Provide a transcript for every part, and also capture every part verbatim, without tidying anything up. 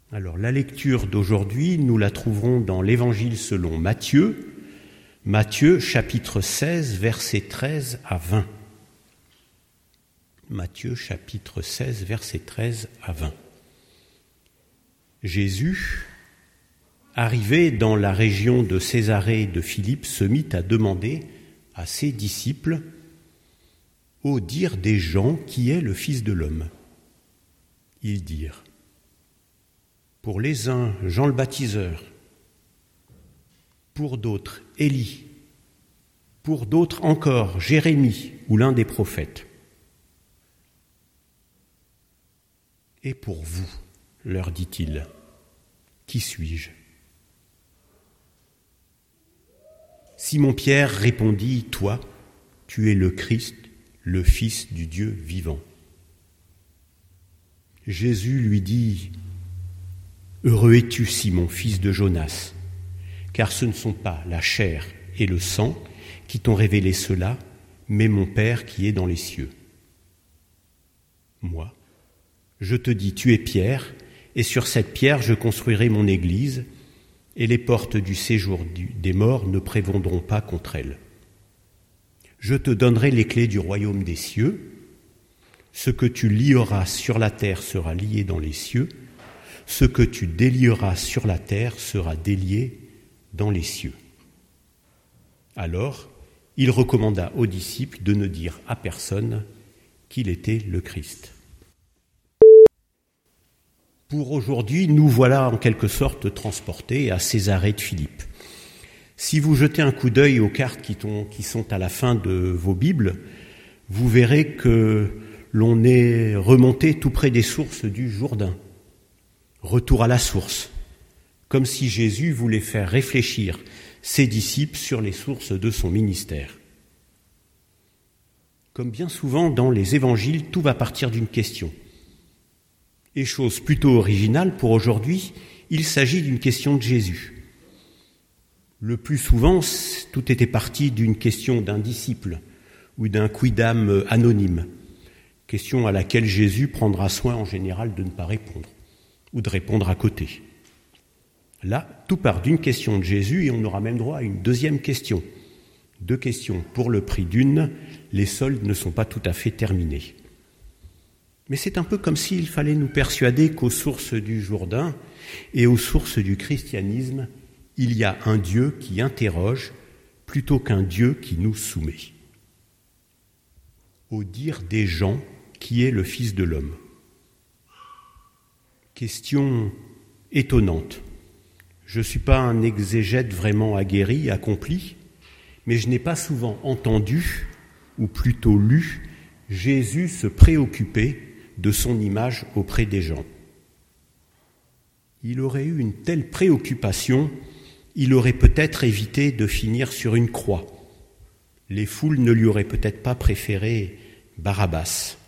Alors, la lecture d'aujourd'hui, nous la trouverons dans l'Évangile selon Matthieu, Matthieu chapitre seize, versets treize à vingt. Matthieu chapitre seize, versets treize à vingt. Jésus, arrivé dans la région de Césarée de Philippe, se mit à demander à ses disciples, au dire des gens, qui est le Fils de l'homme. Ils dirent, pour les uns, Jean le baptiseur, pour d'autres, Élie, pour d'autres encore, Jérémie ou l'un des prophètes. Et pour vous, leur dit-il, qui suis-je ? Simon-Pierre répondit, toi, tu es le Christ, le Fils du Dieu vivant. Jésus lui dit, heureux es-tu, Simon, fils de Jonas, car ce ne sont pas la chair et le sang qui t'ont révélé cela, mais mon Père qui est dans les cieux. Moi, je te dis, tu es Pierre, et sur cette pierre je construirai mon église, et les portes du séjour du, des morts ne prévaudront pas contre elle. Je te donnerai les clés du royaume des cieux. Ce que tu lieras sur la terre sera lié dans les cieux. Ce que tu délieras sur la terre sera délié dans les cieux. Alors, il recommanda aux disciples de ne dire à personne qu'il était le Christ. Pour aujourd'hui, nous voilà en quelque sorte transportés à Césarée de Philippe. Si vous jetez un coup d'œil aux cartes qui, qui sont à la fin de vos Bibles, vous verrez que l'on est remonté tout près des sources du Jourdain. Retour à la source, comme si Jésus voulait faire réfléchir ses disciples sur les sources de son ministère. Comme bien souvent dans les évangiles, tout va partir d'une question. Et chose plutôt originale pour aujourd'hui, il s'agit d'une question de Jésus. Le plus souvent, tout était parti d'une question d'un disciple ou d'un quidam anonyme, question à laquelle Jésus prendra soin en général de ne pas répondre ou de répondre à côté. Là, tout part d'une question de Jésus et on aura même droit à une deuxième question. Deux questions pour le prix d'une, les soldes ne sont pas tout à fait terminés. Mais c'est un peu comme s'il fallait nous persuader qu'aux sources du Jourdain et aux sources du christianisme, il y a un Dieu qui interroge plutôt qu'un Dieu qui nous soumet. Au dire des gens, qui est le Fils de l'homme ? Question étonnante. Je ne suis pas un exégète vraiment aguerri, accompli, mais je n'ai pas souvent entendu, ou plutôt lu, Jésus se préoccuper de son image auprès des gens. Il aurait eu une telle préoccupation, il aurait peut-être évité de finir sur une croix. Les foules ne lui auraient peut-être pas préféré Barabbas.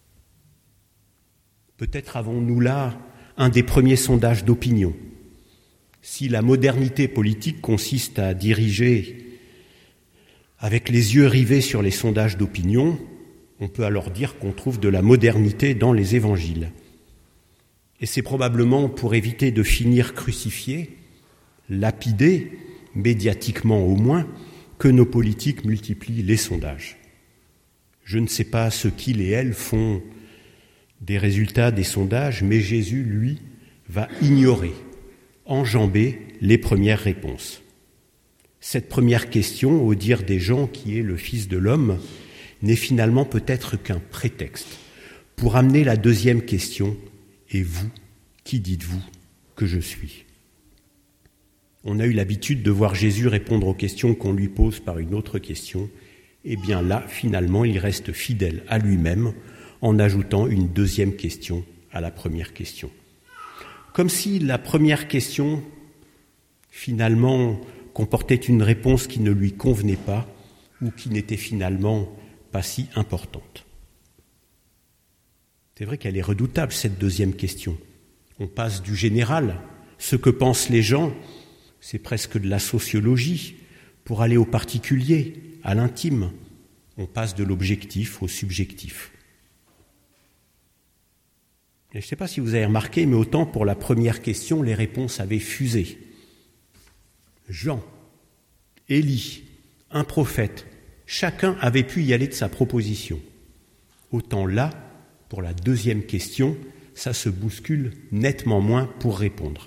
Peut-être avons-nous là un des premiers sondages d'opinion. Si la modernité politique consiste à diriger avec les yeux rivés sur les sondages d'opinion, on peut alors dire qu'on trouve de la modernité dans les évangiles. Et c'est probablement pour éviter de finir crucifiés, lapidés, médiatiquement au moins, que nos politiques multiplient les sondages. Je ne sais pas ce qu'ils et elles font des résultats des sondages, mais Jésus, lui, va ignorer, enjamber les premières réponses. Cette première question, au dire des gens qui est le Fils de l'homme, n'est finalement peut-être qu'un prétexte pour amener la deuxième question, et vous, qui dites-vous que je suis ? On a eu l'habitude de voir Jésus répondre aux questions qu'on lui pose par une autre question, et bien là, finalement, il reste fidèle à lui-même en ajoutant une deuxième question à la première question. Comme si la première question, finalement, comportait une réponse qui ne lui convenait pas ou qui n'était finalement pas si importante. C'est vrai qu'elle est redoutable, cette deuxième question. On passe du général, ce que pensent les gens, c'est presque de la sociologie, pour aller au particulier, à l'intime. On passe de l'objectif au subjectif. Et je ne sais pas si vous avez remarqué, mais autant pour la première question, les réponses avaient fusé. Jean, Élie, un prophète, chacun avait pu y aller de sa proposition. Autant là, pour la deuxième question, ça se bouscule nettement moins pour répondre.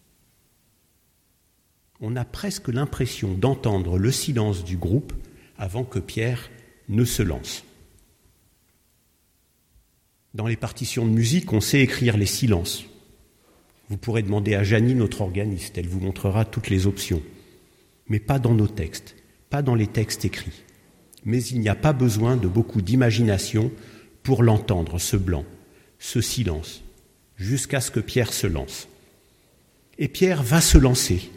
On a presque l'impression d'entendre le silence du groupe avant que Pierre ne se lance. Dans les partitions de musique, on sait écrire les silences. Vous pourrez demander à Janie, notre organiste, elle vous montrera toutes les options. Mais pas dans nos textes, pas dans les textes écrits. Mais il n'y a pas besoin de beaucoup d'imagination pour l'entendre, ce blanc, ce silence, jusqu'à ce que Pierre se lance. Et Pierre va se lancer.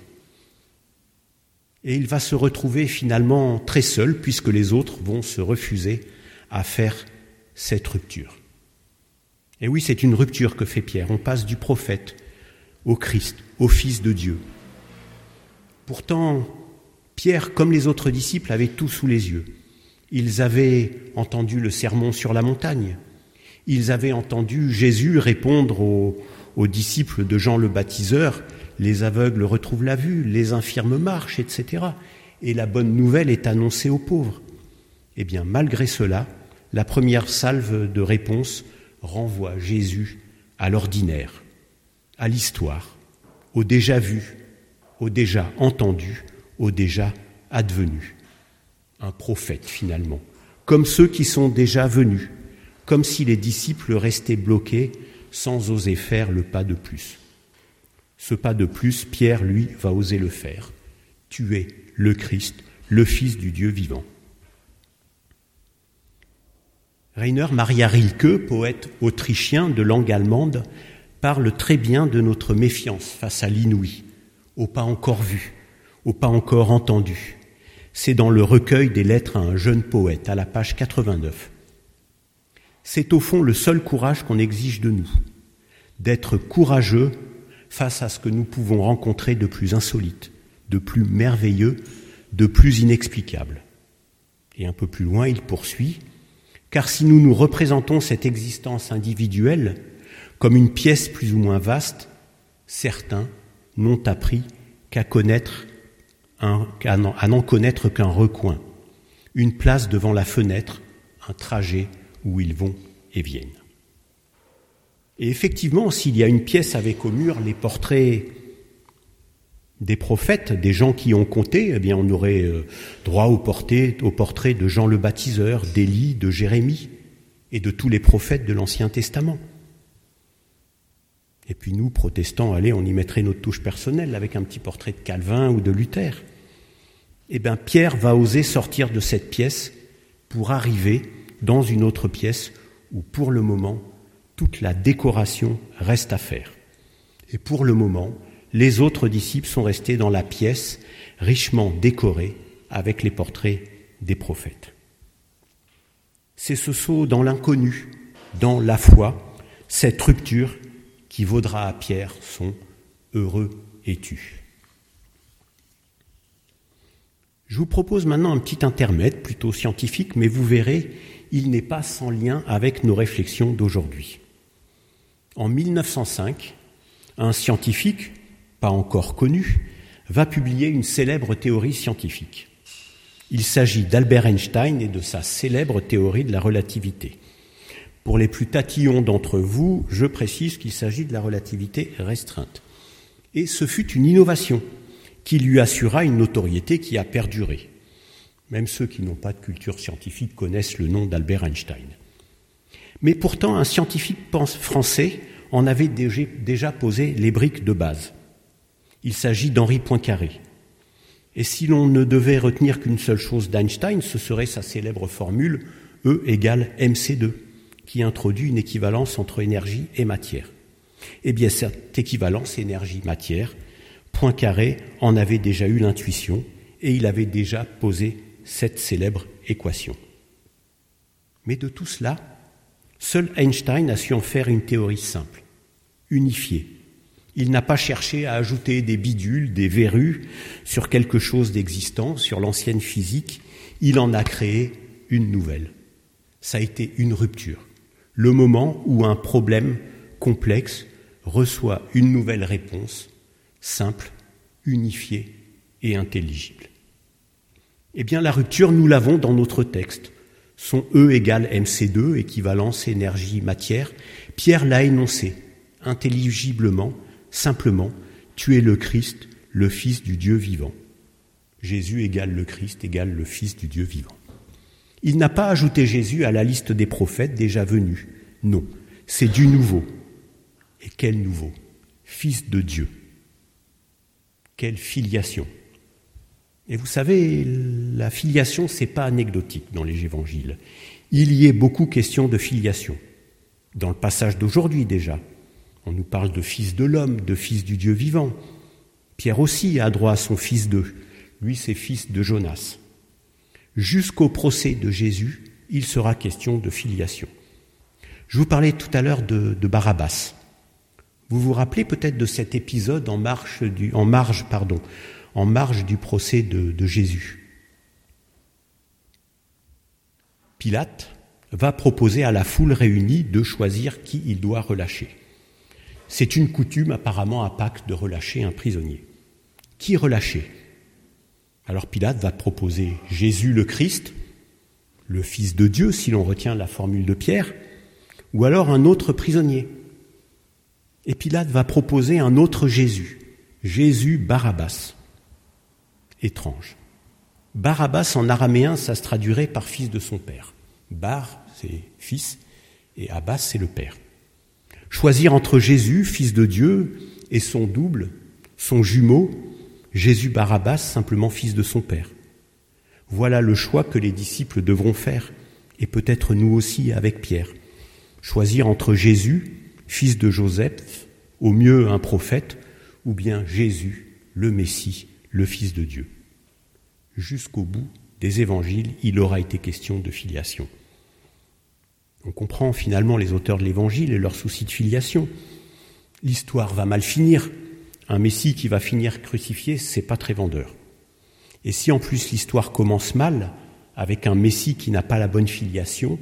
Et il va se retrouver finalement très seul, puisque les autres vont se refuser à faire cette rupture. Et oui, c'est une rupture que fait Pierre. On passe du prophète au Christ, au Fils de Dieu. Pourtant, Pierre, comme les autres disciples, avait tout sous les yeux. Ils avaient entendu le sermon sur la montagne. Ils avaient entendu Jésus répondre aux, aux disciples de Jean le Baptiseur, les aveugles retrouvent la vue, les infirmes marchent, et cetera. Et la bonne nouvelle est annoncée aux pauvres. Eh bien, malgré cela, la première salve de réponse renvoie Jésus à l'ordinaire, à l'histoire, au déjà vu, au déjà entendu, au déjà advenu. Un prophète, finalement, comme ceux qui sont déjà venus, comme si les disciples restaient bloqués sans oser faire le pas de plus. Ce pas de plus, Pierre, lui, va oser le faire. Tu es le Christ, le Fils du Dieu vivant. Rainer Maria Rilke, poète autrichien de langue allemande, parle très bien de notre méfiance face à l'inouï, au pas encore vu, au pas encore entendu. C'est dans le recueil des lettres à un jeune poète, à la page quatre-vingt-neuf. C'est au fond le seul courage qu'on exige de nous, d'être courageux face à ce que nous pouvons rencontrer de plus insolite, de plus merveilleux, de plus inexplicable. Et un peu plus loin, il poursuit, car si nous nous représentons cette existence individuelle comme une pièce plus ou moins vaste, certains n'ont appris qu'à connaître un, qu'à n'en, à n'en connaître qu'un recoin, une place devant la fenêtre, un trajet où ils vont et viennent. Et effectivement, s'il y a une pièce avec au mur les portraits des prophètes, des gens qui ont compté, eh bien on aurait droit au portrait, au portrait de Jean le Baptiseur, d'Élie, de Jérémie et de tous les prophètes de l'Ancien Testament. Et puis nous, protestants, allez, on y mettrait notre touche personnelle avec un petit portrait de Calvin ou de Luther. Eh bien Pierre va oser sortir de cette pièce pour arriver dans une autre pièce où, pour le moment, toute la décoration reste à faire. Et pour le moment, les autres disciples sont restés dans la pièce richement décorée avec les portraits des prophètes. C'est ce saut dans l'inconnu, dans la foi, cette rupture qui vaudra à Pierre son « Heureux es-tu ». Je vous propose maintenant un petit intermède plutôt scientifique, mais vous verrez, il n'est pas sans lien avec nos réflexions d'aujourd'hui. En mille neuf cent cinq, un scientifique, pas encore connu, va publier une célèbre théorie scientifique. Il s'agit d'Albert Einstein et de sa célèbre théorie de la relativité. Pour les plus tatillons d'entre vous, je précise qu'il s'agit de la relativité restreinte. Et ce fut une innovation qui lui assura une notoriété qui a perduré. Même ceux qui n'ont pas de culture scientifique connaissent le nom d'Albert Einstein. Mais pourtant, un scientifique français en avait déjà posé les briques de base. Il s'agit d'Henri Poincaré. Et si l'on ne devait retenir qu'une seule chose d'Einstein, ce serait sa célèbre formule E égale M C deux, qui introduit une équivalence entre énergie et matière. Eh bien, cette équivalence énergie-matière, Poincaré en avait déjà eu l'intuition et il avait déjà posé cette célèbre équation. Mais de tout cela, seul Einstein a su en faire une théorie simple, unifiée. Il n'a pas cherché à ajouter des bidules, des verrues sur quelque chose d'existant, sur l'ancienne physique. Il en a créé une nouvelle. Ça a été une rupture. Le moment où un problème complexe, reçoit une nouvelle réponse, simple, unifiée et intelligible. Eh bien, la rupture, nous l'avons dans notre texte. Son E égale M C deux, équivalence énergie-matière. Pierre l'a énoncé, intelligiblement, simplement, tu es le Christ, le Fils du Dieu vivant. Jésus égale le Christ, égale le Fils du Dieu vivant. Il n'a pas ajouté Jésus à la liste des prophètes déjà venus. Non, c'est du nouveau. Et quel nouveau ? Fils de Dieu. Quelle filiation. Et vous savez, la filiation, c'est pas anecdotique dans les évangiles. Il y est beaucoup question de filiation. Dans le passage d'aujourd'hui déjà, on nous parle de fils de l'homme, de fils du Dieu vivant. Pierre aussi a droit à son fils d'eux. Lui, c'est fils de Jonas. Jusqu'au procès de Jésus, il sera question de filiation. Je vous parlais tout à l'heure de, de Barabbas. Vous vous rappelez peut-être de cet épisode en marge du, en marge, pardon, en marge du procès de, de Jésus. Pilate va proposer à la foule réunie de choisir qui il doit relâcher. C'est une coutume apparemment à Pâques de relâcher un prisonnier. Qui relâcher ? Alors Pilate va proposer Jésus le Christ, le Fils de Dieu, si l'on retient la formule de Pierre, ou alors un autre prisonnier. Et Pilate va proposer un autre Jésus, Jésus Barabbas. Étrange. Barabbas en araméen, ça se traduirait par fils de son père. Bar, c'est fils, et Abbas, c'est le père. Choisir entre Jésus, fils de Dieu, et son double, son jumeau, Jésus Barabbas, simplement fils de son père. Voilà le choix que les disciples devront faire, et peut-être nous aussi avec Pierre. Choisir entre Jésus, fils de Joseph, au mieux un prophète, ou bien Jésus, le Messie, le Fils de Dieu. Jusqu'au bout des évangiles, il aura été question de filiation. On comprend finalement les auteurs de l'évangile et leur souci de filiation. L'histoire va mal finir. Un Messie qui va finir crucifié, c'est pas très vendeur. Et si en plus l'histoire commence mal, avec un Messie qui n'a pas la bonne filiation,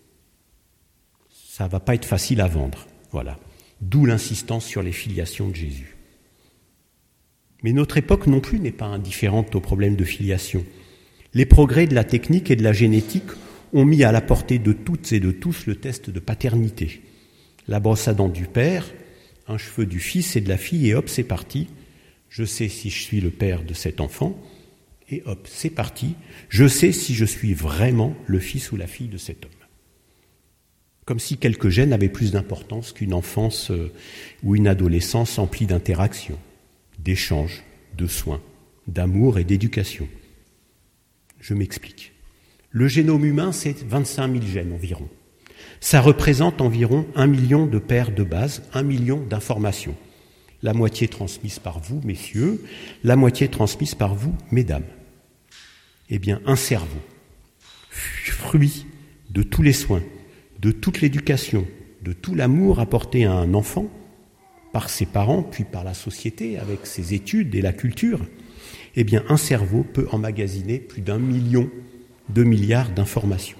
ça va pas être facile à vendre. Voilà. D'où l'insistance sur les filiations de Jésus. Mais notre époque non plus n'est pas indifférente au problème de filiation. Les progrès de la technique et de la génétique ont mis à la portée de toutes et de tous le test de paternité. La brosse à dents du père, un cheveu du fils et de la fille, et hop, c'est parti. Je sais si je suis le père de cet enfant, et hop, c'est parti. Je sais si je suis vraiment le fils ou la fille de cet homme. Comme si quelques gènes avaient plus d'importance qu'une enfance ou une adolescence emplie d'interactions, d'échanges, de soins, d'amour et d'éducation. Je m'explique. Le génome humain, c'est vingt-cinq mille gènes environ. Ça représente environ un million de paires de bases, un million d'informations. La moitié transmise par vous, messieurs, la moitié transmise par vous, mesdames. Eh bien, un cerveau, fruit de tous les soins, de toute l'éducation, de tout l'amour apporté à un enfant, par ses parents, puis par la société, avec ses études et la culture, eh bien, un cerveau peut emmagasiner plus d'un million de milliards d'informations.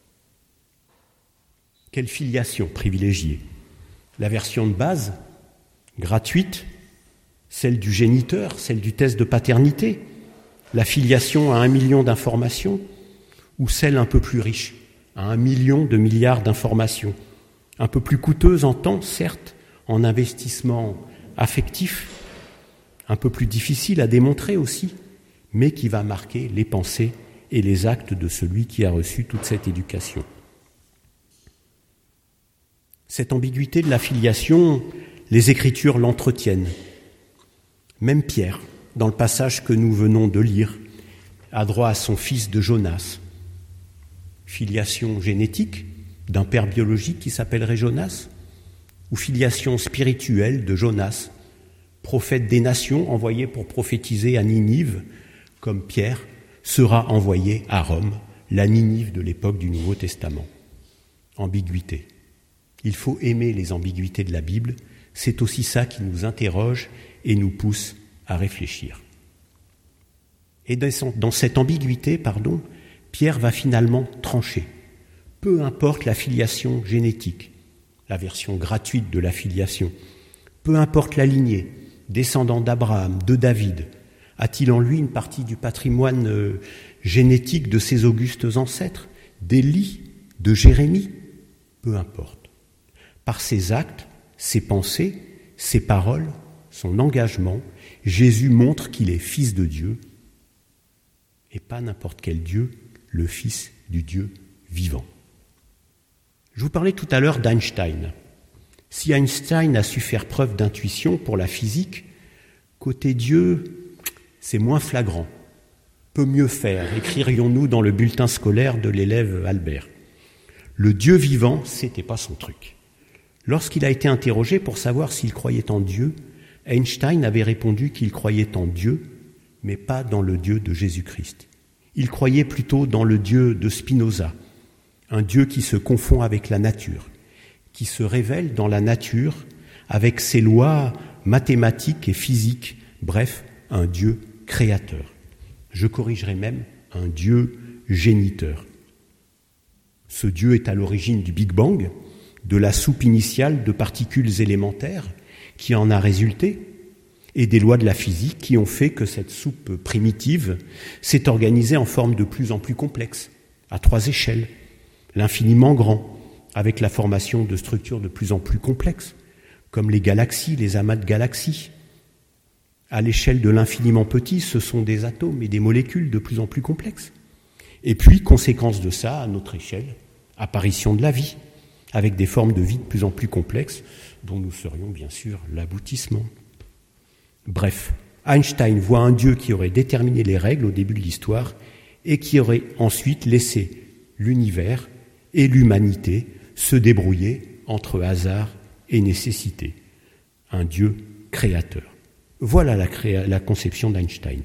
Quelle filiation privilégiée ? La version de base, gratuite, celle du géniteur, celle du test de paternité, la filiation à un million d'informations, ou celle un peu plus riche, à un million de milliards d'informations, un peu plus coûteuse en temps, certes, en investissement affectif, un peu plus difficile à démontrer aussi, mais qui va marquer les pensées et les actes de celui qui a reçu toute cette éducation. Cette ambiguïté de la filiation, les Écritures l'entretiennent. Même Pierre, dans le passage que nous venons de lire, a droit à son fils de Jonas. Filiation génétique d'un père biologique qui s'appellerait Jonas, ou filiation spirituelle de Jonas, prophète des nations envoyé pour prophétiser à Ninive, comme Pierre sera envoyé à Rome, la Ninive de l'époque du Nouveau Testament. Ambiguïté. Il faut aimer les ambiguïtés de la Bible, c'est aussi ça qui nous interroge et nous pousse à réfléchir. Et dans cette ambiguïté, pardon, Pierre va finalement trancher. Peu importe la filiation génétique, la version gratuite de la filiation. Peu importe la lignée, descendant d'Abraham, de David, a-t-il en lui une partie du patrimoine euh, génétique de ses augustes ancêtres, d'Élie, de Jérémie? Peu importe. Par ses actes, ses pensées, ses paroles, son engagement, Jésus montre qu'il est fils de Dieu, et pas n'importe quel Dieu, le fils du Dieu vivant. Je vous parlais tout à l'heure d'Einstein. Si Einstein a su faire preuve d'intuition pour la physique, côté Dieu, c'est moins flagrant. Peut mieux faire, écririons-nous dans le bulletin scolaire de l'élève Albert. Le Dieu vivant, c'était pas son truc. Lorsqu'il a été interrogé pour savoir s'il croyait en Dieu, Einstein avait répondu qu'il croyait en Dieu, mais pas dans le Dieu de Jésus-Christ. Il croyait plutôt dans le Dieu de Spinoza, un Dieu qui se confond avec la nature, qui se révèle dans la nature avec ses lois mathématiques et physiques, bref, un Dieu créateur. Je corrigerai même un Dieu géniteur. Ce Dieu est à l'origine du Big Bang, de la soupe initiale de particules élémentaires qui en a résulté, et des lois de la physique qui ont fait que cette soupe primitive s'est organisée en forme de plus en plus complexe, à trois échelles, l'infiniment grand, avec la formation de structures de plus en plus complexes, comme les galaxies, les amas de galaxies. À l'échelle de l'infiniment petit, ce sont des atomes et des molécules de plus en plus complexes. Et puis, conséquence de ça, à notre échelle, apparition de la vie, avec des formes de vie de plus en plus complexes, dont nous serions bien sûr l'aboutissement. Bref, Einstein voit un Dieu qui aurait déterminé les règles au début de l'histoire et qui aurait ensuite laissé l'univers et l'humanité se débrouiller entre hasard et nécessité. Un Dieu créateur. Voilà la, créa- la conception d'Einstein.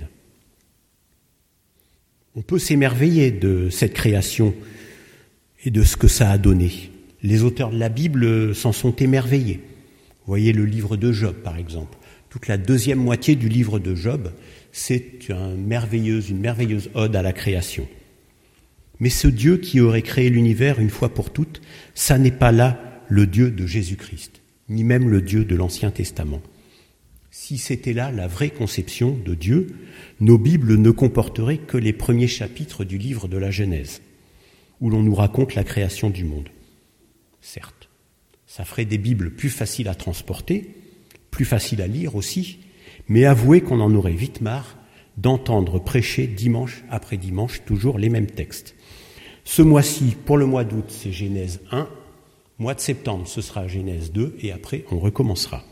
On peut s'émerveiller de cette création et de ce que ça a donné. Les auteurs de la Bible s'en sont émerveillés. Vous voyez le livre de Job, par exemple. Toute la deuxième moitié du livre de Job, c'est une merveilleuse, une merveilleuse ode à la création. Mais ce Dieu qui aurait créé l'univers une fois pour toutes, ça n'est pas là le Dieu de Jésus-Christ, ni même le Dieu de l'Ancien Testament. Si c'était là la vraie conception de Dieu, nos Bibles ne comporteraient que les premiers chapitres du livre de la Genèse, où l'on nous raconte la création du monde. Certes, ça ferait des Bibles plus faciles à transporter, plus faciles à lire aussi, mais avouez qu'on en aurait vite marre d'entendre prêcher dimanche après dimanche toujours les mêmes textes. Ce mois-ci, pour le mois d'août, c'est Genèse un, mois de septembre, ce sera Genèse deux, et après on recommencera.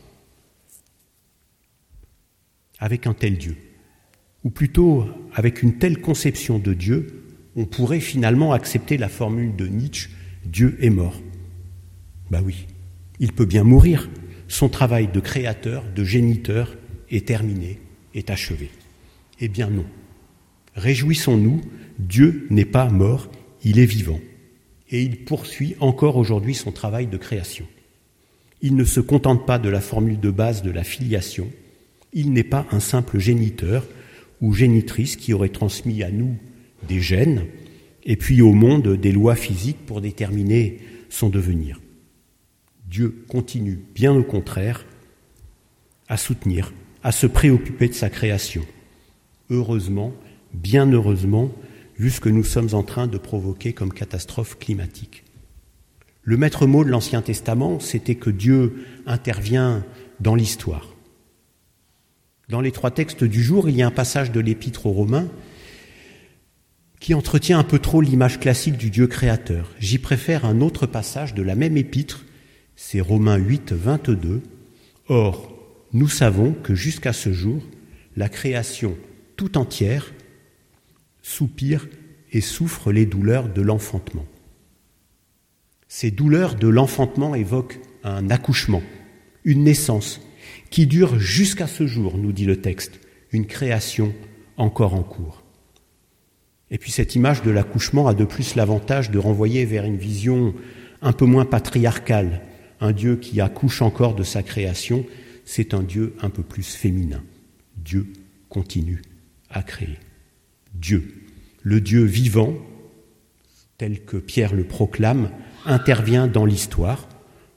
Avec un tel Dieu, ou plutôt avec une telle conception de Dieu, on pourrait finalement accepter la formule de Nietzsche « Dieu est mort ». Ben oui, il peut bien mourir. Son travail de créateur, de géniteur est terminé, est achevé. Eh bien non. Réjouissons-nous, Dieu n'est pas mort, il est vivant. Et il poursuit encore aujourd'hui son travail de création. Il ne se contente pas de la formule de base de la filiation. Il n'est pas un simple géniteur ou génitrice qui aurait transmis à nous des gènes et puis au monde des lois physiques pour déterminer son devenir. Dieu continue, bien au contraire, à soutenir, à se préoccuper de sa création. Heureusement, bien heureusement, vu ce que nous sommes en train de provoquer comme catastrophe climatique. Le maître mot de l'Ancien Testament, c'était que Dieu intervient dans l'histoire. Dans les trois textes du jour, il y a un passage de l'Épître aux Romains qui entretient un peu trop l'image classique du Dieu créateur. J'y préfère un autre passage de la même épître, c'est Romains huit, vingt-deux. Or, nous savons que jusqu'à ce jour, la création tout entière soupire et souffre les douleurs de l'enfantement. Ces douleurs de l'enfantement évoquent un accouchement, une naissance, qui dure jusqu'à ce jour, nous dit le texte, une création encore en cours. Et puis cette image de l'accouchement a de plus l'avantage de renvoyer vers une vision un peu moins patriarcale. Un Dieu qui accouche encore de sa création, c'est un Dieu un peu plus féminin. Dieu continue à créer. Dieu, le Dieu vivant, tel que Pierre le proclame, intervient dans l'histoire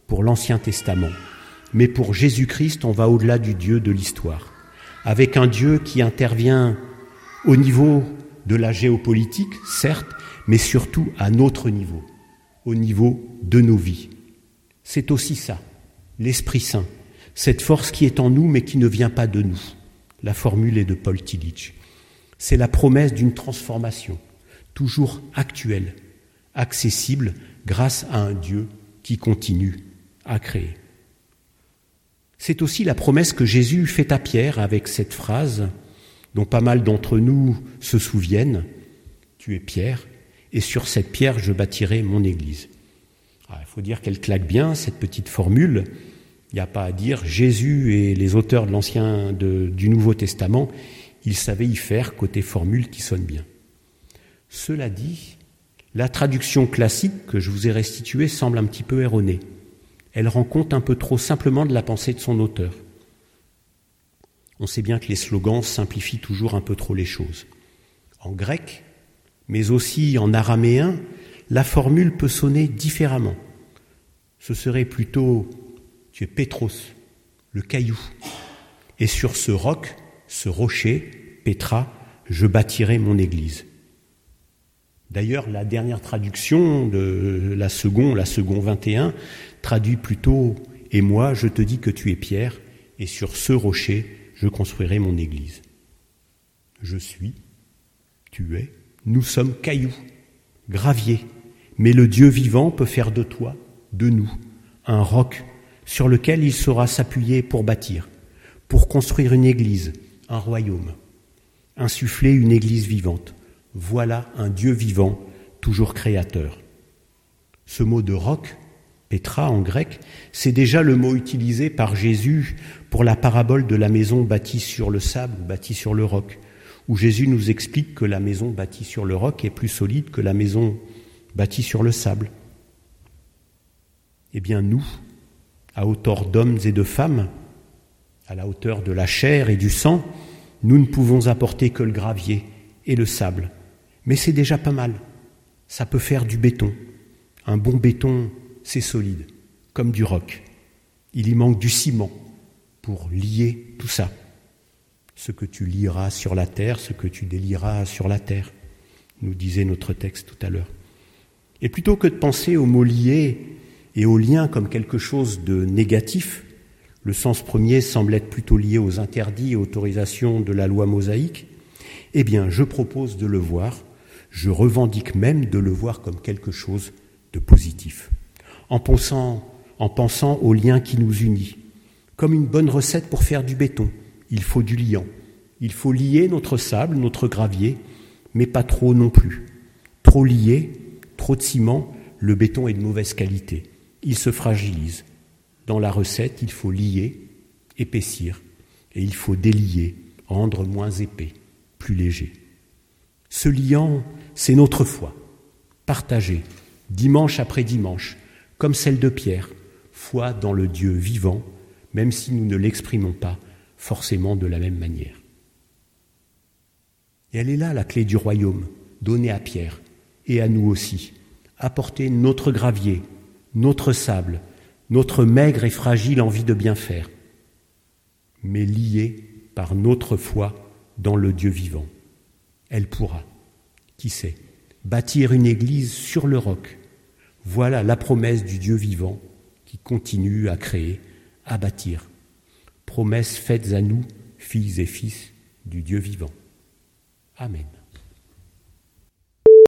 pour l'Ancien Testament. Mais pour Jésus-Christ, on va au-delà du Dieu de l'histoire, avec un Dieu qui intervient au niveau de la géopolitique, certes, mais surtout à notre niveau, au niveau de nos vies. C'est aussi ça, l'Esprit Saint, cette force qui est en nous mais qui ne vient pas de nous. La formule est de Paul Tillich. C'est la promesse d'une transformation, toujours actuelle, accessible grâce à un Dieu qui continue à créer. C'est aussi la promesse que Jésus fait à Pierre avec cette phrase dont pas mal d'entre nous se souviennent. Tu es Pierre, et sur cette pierre je bâtirai mon église. Alors, il faut dire qu'elle claque bien, cette petite formule. Il n'y a pas à dire. Jésus et les auteurs de l'Ancien, de, du Nouveau Testament, ils savaient y faire côté formule qui sonne bien. Cela dit, la traduction classique que je vous ai restituée semble un petit peu erronée. Elle rend compte un peu trop simplement de la pensée de son auteur. On sait bien que les slogans simplifient toujours un peu trop les choses. En grec, mais aussi en araméen, la formule peut sonner différemment. Ce serait plutôt « tu es Pétros, le caillou, et sur ce roc, ce rocher, Pétra, je bâtirai mon église ». D'ailleurs, la dernière traduction de la seconde, la seconde vingt et un, traduit plutôt « et moi, je te dis que tu es Pierre, et sur ce rocher, je construirai mon église ». Je suis, tu es, nous sommes cailloux, graviers, mais le Dieu vivant peut faire de toi, de nous, un roc sur lequel il saura s'appuyer pour bâtir, pour construire une église, un royaume, insuffler une église vivante. Voilà un Dieu vivant, toujours créateur. Ce mot de roc, Pétra en grec, c'est déjà le mot utilisé par Jésus pour la parabole de la maison bâtie sur le sable ou bâtie sur le roc, où Jésus nous explique que la maison bâtie sur le roc est plus solide que la maison bâtie sur le sable. Eh bien nous, à hauteur d'hommes et de femmes, à la hauteur de la chair et du sang, nous ne pouvons apporter que le gravier et le sable. Mais c'est déjà pas mal. Ça peut faire du béton. Un bon béton, c'est solide, comme du roc. Il y manque du ciment pour lier tout ça. Ce que tu lieras sur la terre, ce que tu délieras sur la terre, nous disait notre texte tout à l'heure. Et plutôt que de penser au mot lier et au lien comme quelque chose de négatif, le sens premier semble être plutôt lié aux interdits et autorisations de la loi mosaïque, eh bien, je propose de le voir, je revendique même de le voir comme quelque chose de positif, en pensant, en pensant au lien qui nous unit, comme une bonne recette pour faire du béton. Il faut du liant, il faut lier notre sable, notre gravier, mais pas trop non plus. Trop lié, trop de ciment, le béton est de mauvaise qualité, il se fragilise. Dans la recette, il faut lier, épaissir, et il faut délier, rendre moins épais, plus léger. Ce liant, c'est notre foi, partagée, dimanche après dimanche, comme celle de Pierre, foi dans le Dieu vivant, même si nous ne l'exprimons pas forcément de la même manière. Et elle est là, la clé du royaume, donnée à Pierre, et à nous aussi, apporter notre gravier, notre sable, notre maigre et fragile envie de bien faire, mais liée par notre foi dans le Dieu vivant. Elle pourra, qui sait, bâtir une église sur le roc. Voilà la promesse du Dieu vivant qui continue à créer, à bâtir. Promesse faite à nous, filles et fils du Dieu vivant. Amen.